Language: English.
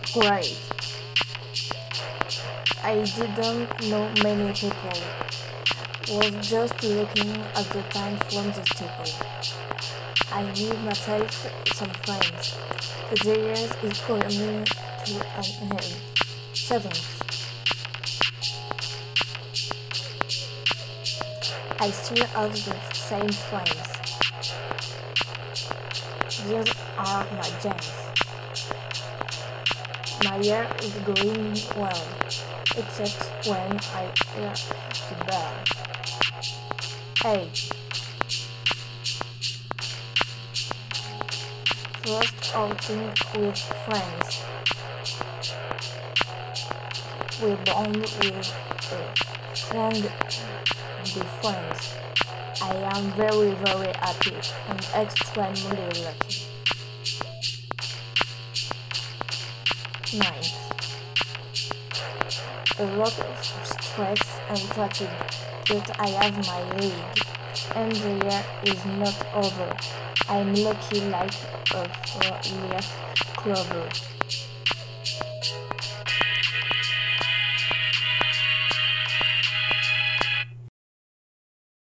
Great. I didn't know many people. Was just looking at the time from the table. I made myself some friends. The year is coming to an end. Seventh. I still have the same friends. These are my gems. My year is going well, except when I hear the bell. Hey, first outing with friends. We bond with strong be friends. I am very happy and extremely lucky. Ninth. A lot of stress and fatigue, but I have my league, and the year is not over. I'm lucky like a four-leaf clover.